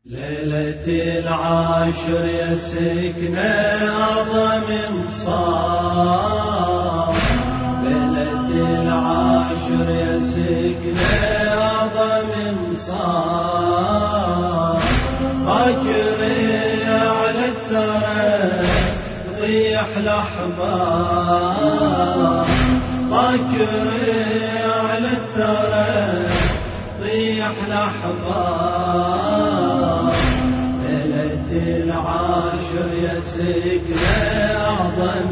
ليلة العاشر يا سكنة أعظم مصاب، ليلة العاشر يا سكنة أعظم مصاب، باكري على الثرى تطيح الأحباب، باكري على الثرى تطيح الأحباب، العاشر يا سكنة أعظم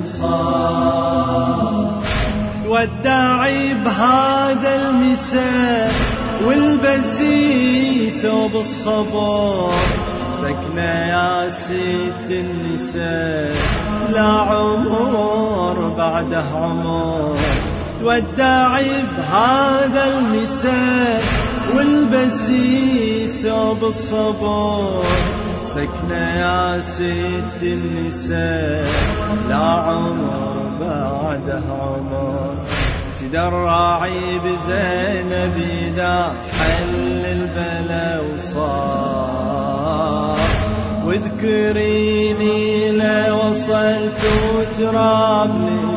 مصاب، وداعي بهذا المساء والبسي ثوب الصبر، سكنة يا ست النساء لا عمر بعده عمر، وداعي بهذا المساء والبسي ثوب الصبر، سكنة يا ست النساء لا عمر بعده عمر، تدرعي بزينب إذا حل البلا وصار، واذكريني لوصلت وتراب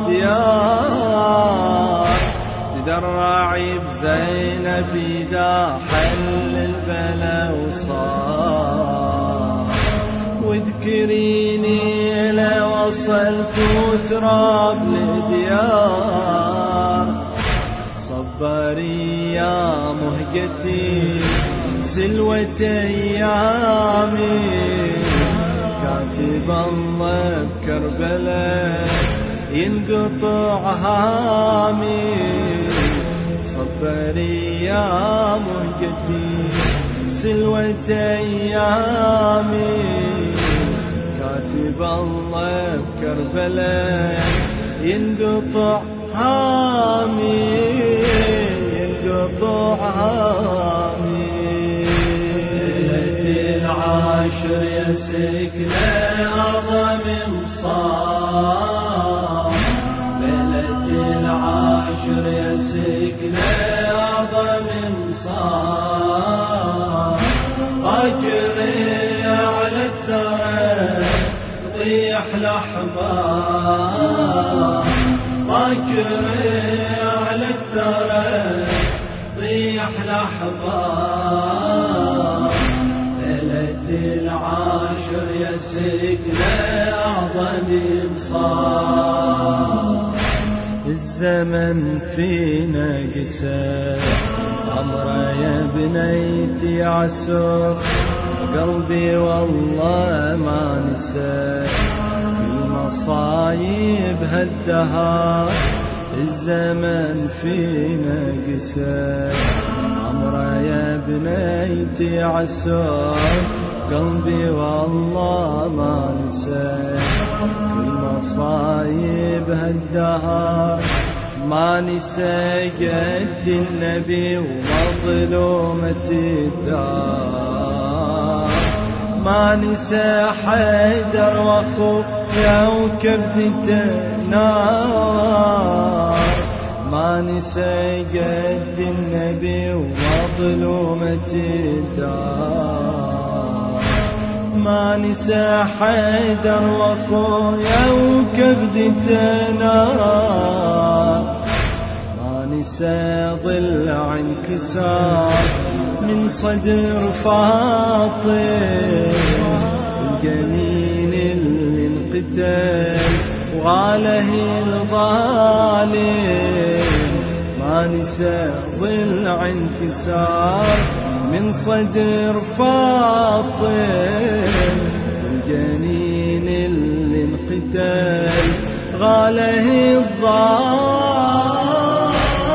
الديار، تدرعي بزينب إذا حل البلا وصار، واذكريني لوصلت وتراب الديار، صبري يا مهجتي سلوة أيامي، كاتب الله بكربلاء ينقطع هامي، صبري يا مهجتي سلوة أيامي، كاتب الله بكربلاء ينقطع هامي، ينقطع هامي، ليلة العاشر يا سكنة أعظم مصاب، ليلة العاشر يا سكنة أعظم مصاب، باكري على الثرى تطيح الأحباب، باكري على الثرى تطيح الأحباب، ليلة العاشر يا سكنة أعظم مصاب، الزمن فينا قسى عمره يا بنيتي عسر، قلبي والله ما نسى كل مصايب هالدهر، الزمن فينا قسى عمره يا بنيتي عسر، قلبي والله ما نسى كل مصايب هالدهر، ما نسى قد النبي ومظلومة الدار، ما نسى حيدر واخوه وكبدته نار، ما نسى قد النبي ومظلومة الدار، ما نسى حيدر واخوه وكبدته نار، ما نسى ضلع انكسار من صدر فاطم، الجنين اللي انقتل وغاله الظالم، ما نسى ضلع انكسار من صدر فاطم، الجنين اللي انقتل غاله الظالم،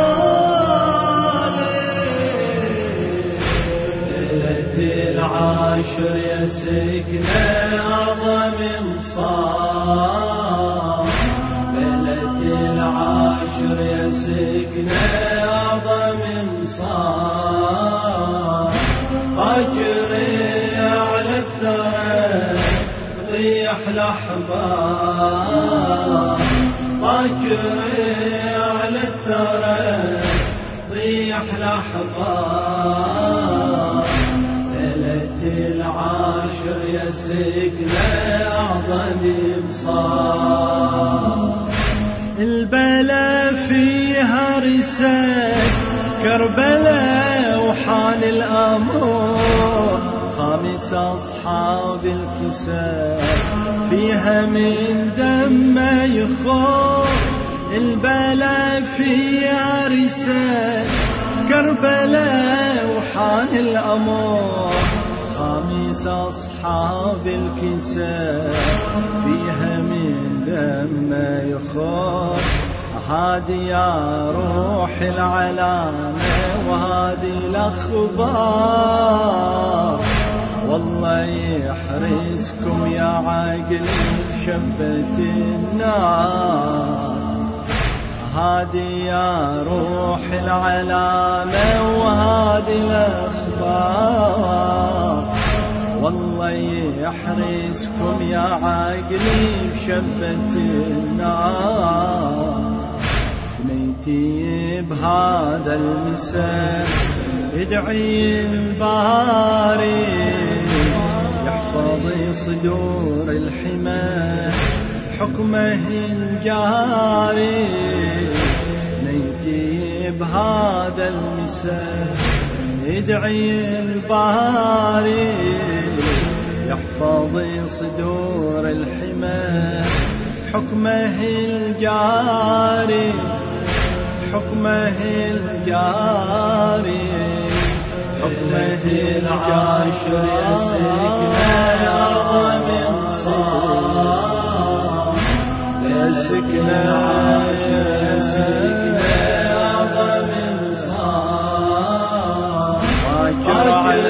ليلة العاشر يا سكنة أعظم مصاب، ليلة العاشر يا سكنة أعظم مصاب، باكري على الثرى تطيح الأحباب، باكري على الثرى تطيح الأحباب، ليلة يا سكنة أعظم إبصار. البلا فيها رسالة كربلاء وحان الأمر، خامس أصحاب الكساء فيها من دم يخور. البلا فيها رسالة كربلاء وحان الأمر، خامس أصحاب الكساء فيها من دم يخور. هادي يا روح العلامة وهادي الأخبار، والله يحرسكم يا عاقل بشبة النار. هادي يا روح العلامة وهادي الأخبار، والله يحرسكم يا عاقلي بشبة النار. بنيتي بهذا المساء ادعي الباري يحفظ صدور الحمى حكمه الجاري. بنيتي بهذا المساء ادعي الباري يحفظ صدور الحمى حكمه الجاري، حكمه الجاري، حكمه العاشر يا سكنة أعظم إبصار. يا سكنة عاشر يا سكنة أعظم إبصار. باكر على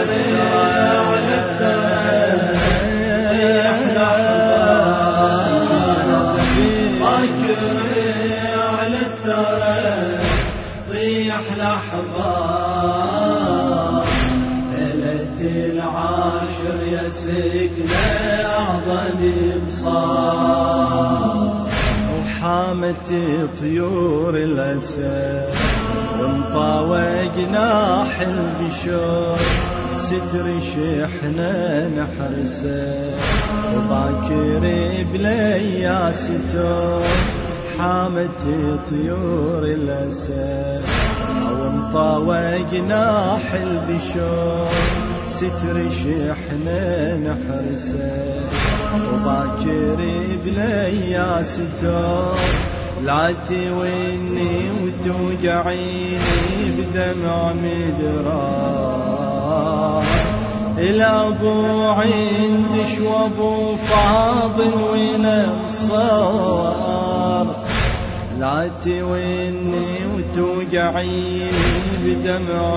الأحبار. ليلة العاشر يا سكنة أعظم إبصار. وحامت طيور الأسد وانطوى جناح البشور، ستر شحنة نحرسه وباكر بليا ستور. حامت طيور الأسد وانطوى جناح البشور، ستر شحنة نحرسه وباكر بليا ستور. لا تويني وتوجعيني بدمع مدرار، الأبو عندش وابو فاضل ونصار. لا تويني وتوجعيني بدمع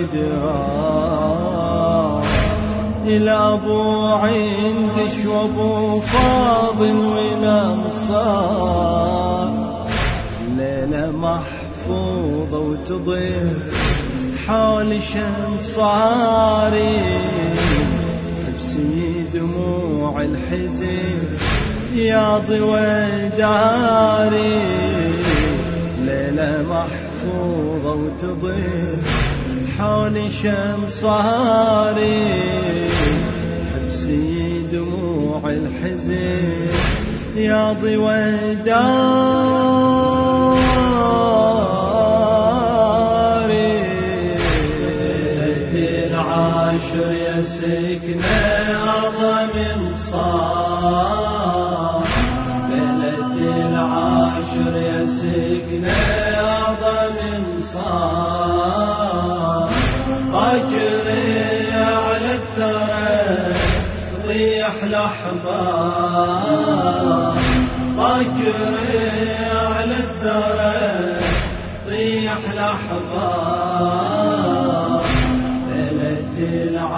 مدرار، الأبو عندش وابو فاضل ونصار. ليلة محفوظة وتضيف حول شمصاري، حبسي دموع الحزن يا ضوى داري. ليلة محفوظة وتضيف حول شمصاري، حبسي دموع الحزن يا ضوى داري. ليلة العاشر يا سكنة أعظم إبصار. ليلة العاشر يا سكنة أعظم إبصار. باكر على الثرى تطيح الأحبار. باكر على الثرى تطيح الأحبار. ليلة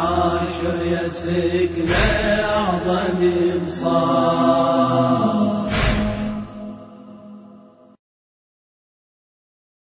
العاشر يا سكنة أعظم إبصار.